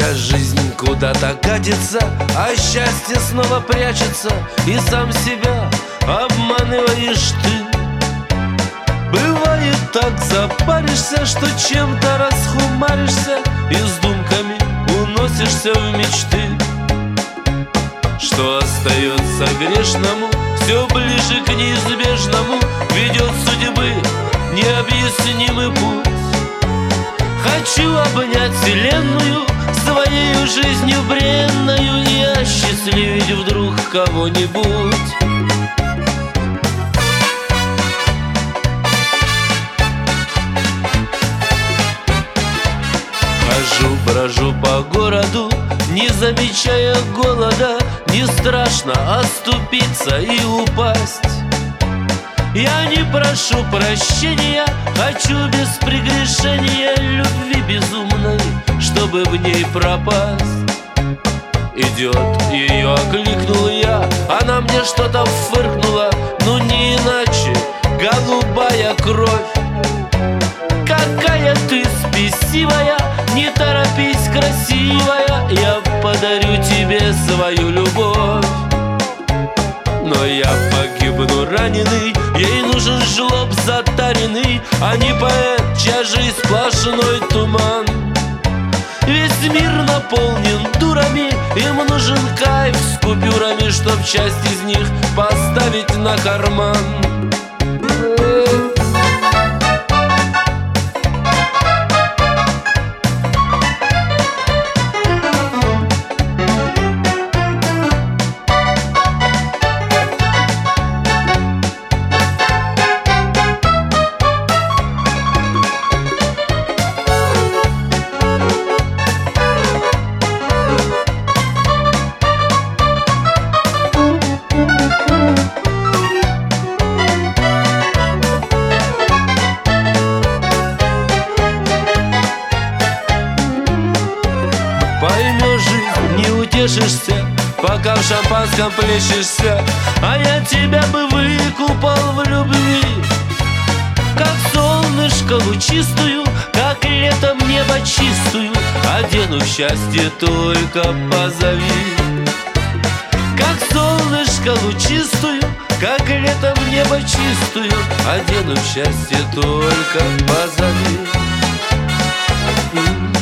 Когда жизнь куда-то катится, а счастье снова прячется, и сам себя обманываешь ты. Бывает так, запаришься, что чем-то расхумаришься, и с думками уносишься в мечты. Что остается грешному, все ближе к неизбежному ведет судьбы необъяснимый путь. Хочу обнять вселенную своей жизнью бренною и осчастливить вдруг кого-нибудь. Хожу, брожу по городу, не замечая голода. Не страшно оступиться и упасть. Я не прошу прощения, хочу без прегрешения любви безумной, чтобы в ней пропасть. Идет, ее окликнул я, она мне что-то фыркнула, ну не иначе, голубая кровь. Какая ты спесивая, не торопись, красивая, я подарю тебе свою любовь. Но я погибну раненый, ей нужен жлоб затаренный, а не поэт, чья жизнь сплошной туман. Весь мир наполнен дурами, им нужен кайф с купюрами, чтоб часть из них поставить на карман. Поймешь жизнь, не утешишься, пока в шампанском плещешься, а я тебя бы выкупал в любви. Как солнышко лучистую, как летом небо чистую, одену в счастье, только позови. Как солнышко лучистую, как летом небо чистую, одену в счастье, только позови.